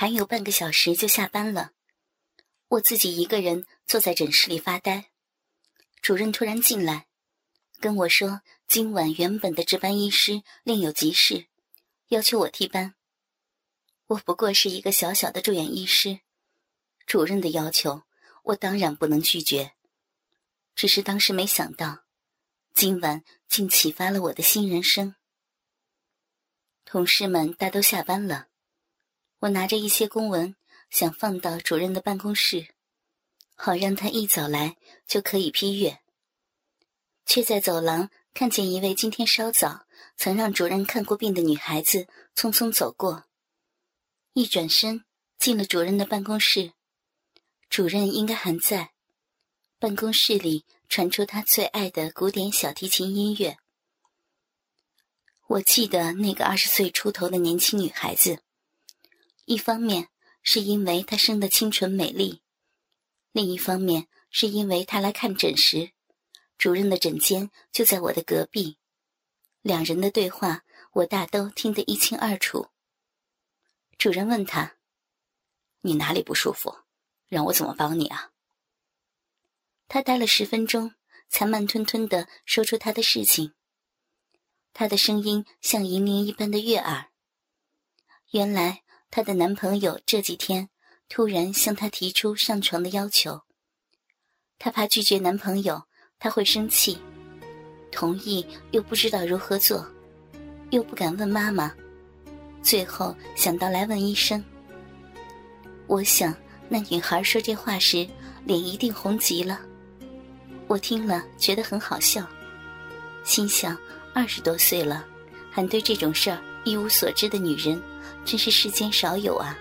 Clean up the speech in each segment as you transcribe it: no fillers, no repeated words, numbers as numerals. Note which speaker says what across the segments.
Speaker 1: 还有半个小时就下班了，我自己一个人坐在诊室里发呆。主任突然进来，跟我说今晚原本的值班医师另有急事，要求我替班。我不过是一个小小的住院医师，主任的要求我当然不能拒绝，只是当时没想到，今晚竟启发了我的新人生。同事们大都下班了，我拿着一些公文想放到主任的办公室，好让他一早来就可以批阅，却在走廊看见一位今天稍早曾让主任看过病的女孩子匆匆走过，一转身进了主任的办公室。主任应该还在，办公室里传出他最爱的古典小提琴音乐。我记得那个20岁出头的年轻女孩子，一方面是因为她生得清纯美丽，另一方面是因为她来看诊时，主任的诊间就在我的隔壁，两人的对话我大都听得一清二楚。主任问她：“你哪里不舒服？让我怎么帮你啊？”她待了10分钟，才慢吞吞地说出她的事情。她的声音像银铃一般的悦耳。原来她的男朋友这几天突然向她提出上床的要求，她怕拒绝男朋友他会生气，同意又不知道如何做，又不敢问妈妈，最后想到来问医生。我想那女孩说这话时脸一定红极了，我听了觉得很好笑，心想20多岁了还对这种事儿一无所知的女人真是世间少有啊。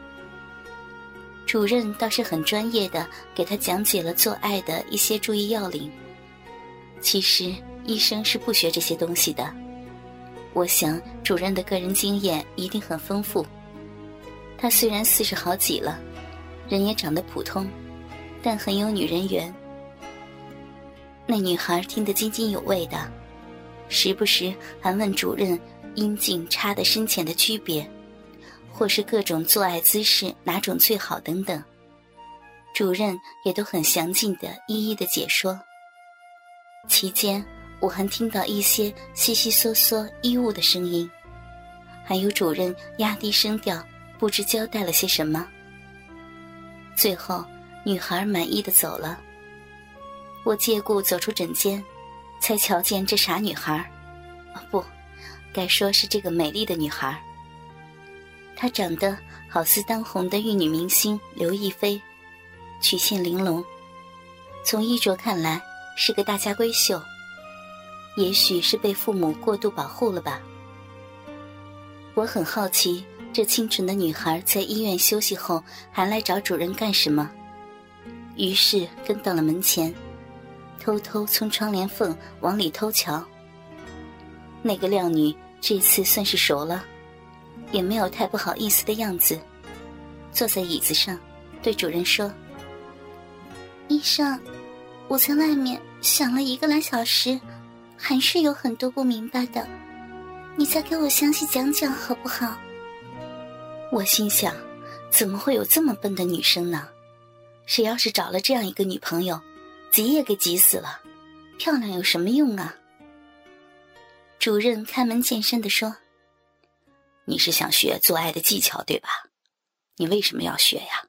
Speaker 1: 主任倒是很专业地给她讲解了做爱的一些注意要领，其实医生是不学这些东西的，我想主任的个人经验一定很丰富。他虽然40好几了，人也长得普通，但很有女人缘。那女孩听得津津有味的，时不时还问主任阴茎插得深浅的区别，或是各种做爱姿势哪种最好等等，主任也都很详尽地一一地解说。期间我还听到一些悉悉嗦嗦衣物的声音，还有主任压低声调不知交代了些什么。最后女孩满意地走了，我借故走出诊间，才瞧见这傻女孩，不，该说是这个美丽的女孩。她长得好似当红的玉女明星刘亦菲，曲线玲珑，从衣着看来是个大家闺秀，也许是被父母过度保护了吧。我很好奇这清纯的女孩在医院休息后还来找主任干什么，于是跟到了门前，偷偷从窗帘缝往里偷瞧。那个靓女这次算是熟了，也没有太不好意思的样子，坐在椅子上对主任说：“医生，我在外面想了1个来小时，还是有很多不明白的，你再给我详细讲讲好不好？”我心想，怎么会有这么笨的女生呢？谁要是找了这样一个女朋友，急也给急死了，漂亮有什么用啊？主任开门见山地说：“你是想学做爱的技巧对吧？你为什么要学呀？”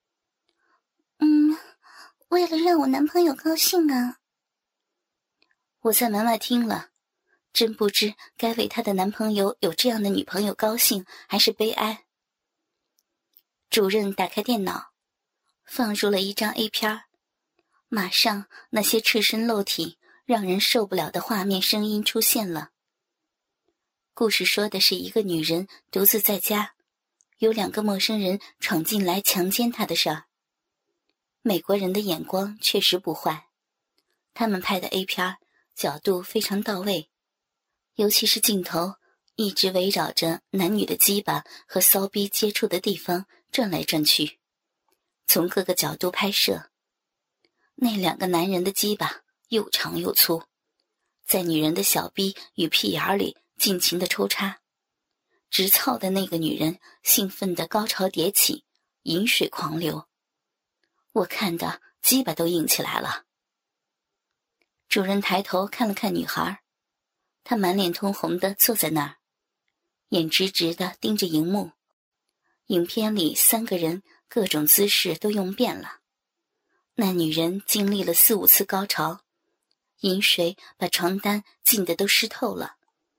Speaker 1: 为了让我男朋友高兴啊。我在门外听了，真不知该为她的男朋友有这样的女朋友高兴还是悲哀。主任打开电脑，放入了一张 A 片，马上那些赤身露体让人受不了的画面声音出现了。故事说的是一个女人独自在家，有2个陌生人闯进来强奸她的事儿。美国人的眼光确实不坏，他们拍的 A 片角度非常到位，尤其是镜头一直围绕着男女的鸡巴和骚逼接触的地方转来转去，从各个角度拍摄。那2个男人的鸡巴又长又粗，在女人的小逼与屁眼里尽情地抽插， 直操的那个女人兴奋的高潮迭起，饮水狂流，我看的鸡巴都硬起来了。主任抬头看了看女孩，她满脸通红的坐在那儿，眼直直的盯着荧幕。影片里3个人各种姿势都用遍了，那女人经历了4、5次高潮，饮水把床单浸得都湿透了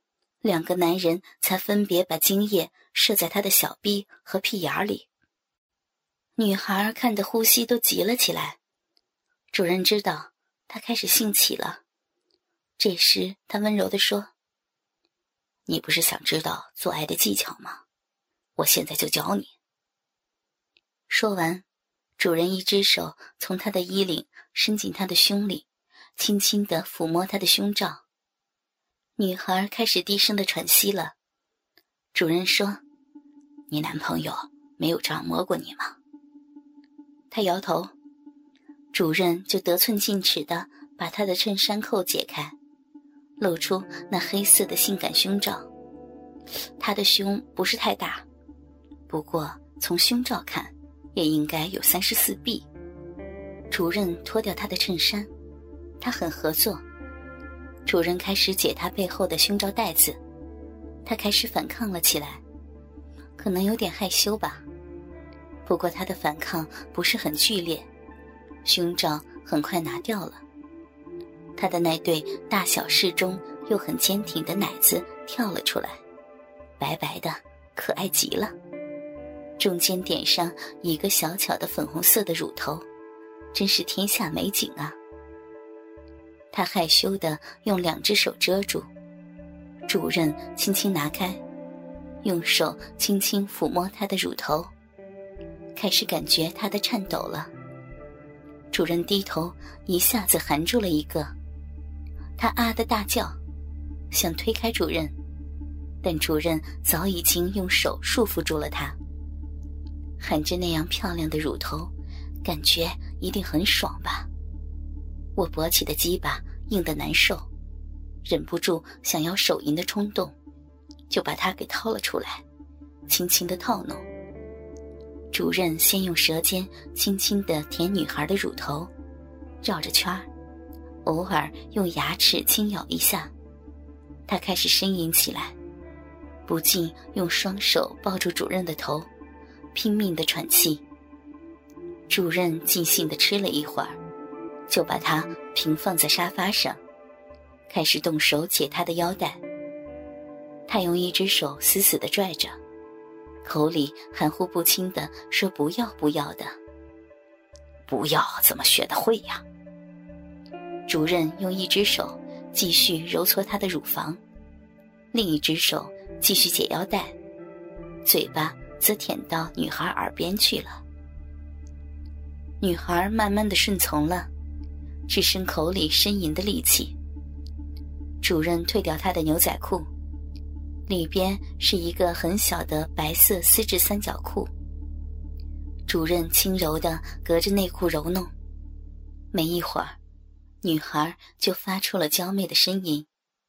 Speaker 1: ，2个男人才分别把精液射在她的小臂和屁眼里。女孩看得呼吸都急了起来，主任知道她开始兴起了。这时他温柔地说：你不是想知道做爱的技巧吗？我现在就教你。说完，主人一只手从她的衣领伸进她的胸里，轻轻地抚摸她的胸罩。女孩开始低声地喘息了。主人说：你男朋友没有这样摸过你吗？她摇头。主任就得寸进尺地把她的衬衫扣解开，露出那黑色的性感胸罩。她的胸不是太大，不过从胸罩看也应该有34B。主任脱掉她的衬衫，她很合作。主任开始解她背后的胸罩带子，她开始反抗了起来，可能有点害羞吧。不过她的反抗不是很剧烈，胸罩很快拿掉了。她的那对大小适中又很坚挺的奶子跳了出来，白白的，可爱极了。中间点上一个小巧的粉红色的乳头，真是天下美景啊。她害羞地用2只手遮住，主任轻轻拿开，用手轻轻抚摸她的乳头，开始感觉她的颤抖了。主任低头一下子含住了一个，她啊的大叫，想推开主任，但主任早已经用手束缚住了她。含着那样漂亮的乳头，感觉一定很爽吧。我勃起的鸡巴硬得难受，忍不住想要手淫的冲动，就把它给掏了出来，轻轻地套弄。主任先用舌尖轻轻地舔女孩的乳头，绕着圈儿，偶尔用牙齿轻咬一下。他开始呻吟起来，不禁用双手抱住主任的头，拼命地喘气。主任尽兴地吃了一会儿，就把他平放在沙发上，开始动手解他的腰带。他用一只手死死地拽着，口里含糊不清地说不要不要的。不要怎么学得会呀？主任用一只手继续揉搓他的乳房，另一只手继续解腰带，嘴巴则舔到女孩耳边去了。女孩慢慢地顺从了，只剩口里呻吟的力气。主任退掉她的牛仔裤，里边是一个很小的白色丝质三角裤。主任轻柔地隔着内裤揉弄，没一会儿，女孩就发出了娇媚的呻吟。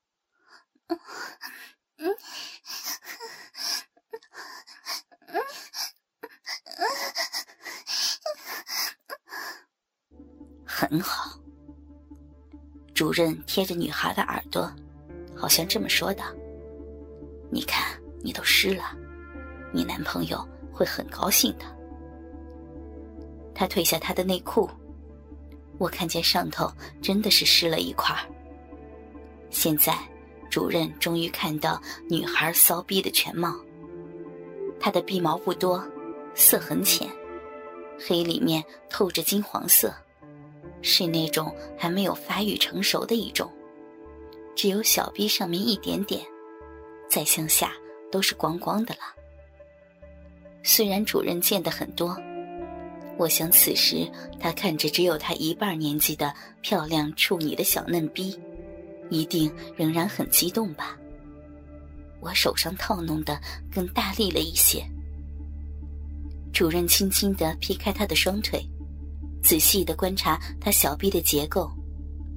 Speaker 1: 很好。主任贴着女孩的耳朵，好像这么说的：你看，你都湿了，你男朋友会很高兴的。他褪下他的内裤，我看见上头真的是湿了一块。现在主任终于看到女孩骚逼的全貌。她的臂毛不多，色很浅，黑里面透着金黄色，是那种还没有发育成熟的一种，只有小臂上面一点点，再向下都是光光的了。虽然主任见得很多，我想此时他看着只有他1半年纪的漂亮处女的小嫩逼，一定仍然很激动吧。我手上套弄的更大力了一些。主任轻轻地劈开他的双腿，仔细地观察他小臂的结构，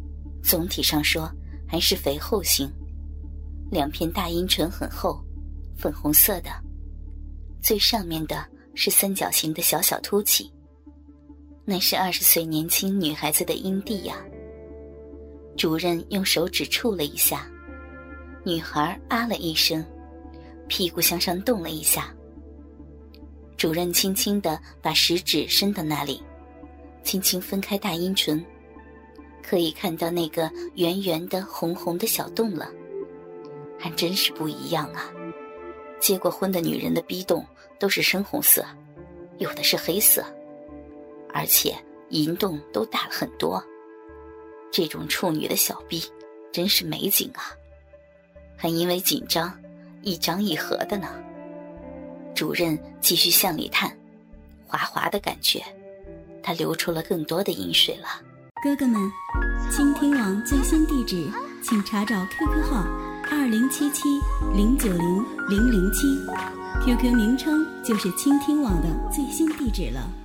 Speaker 1: 总体上说还是肥厚型，2片大阴唇很厚， 粉红色的，最上面的是三角形的小小凸起，那是20岁年轻女孩子的阴蒂呀。主任用手指触了一下，女孩啊了一声，屁股向上动了一下。主任轻轻地把食指伸到那里，轻轻分开大阴唇，可以看到那个圆圆的红红的小洞了。还真是不一样啊，结过婚的女人的逼洞都是深红色，有的是黑色，而且阴洞都大了很多。这种处女的小逼真是美景啊，还因为紧张一张一合的呢。主任继续向里探，滑滑的感觉，他流出了更多的饮水了。
Speaker 2: 哥哥们，倾听网最新地址请查找 QQ 号2077090007，QQ 名称就是倾听网的最新地址了。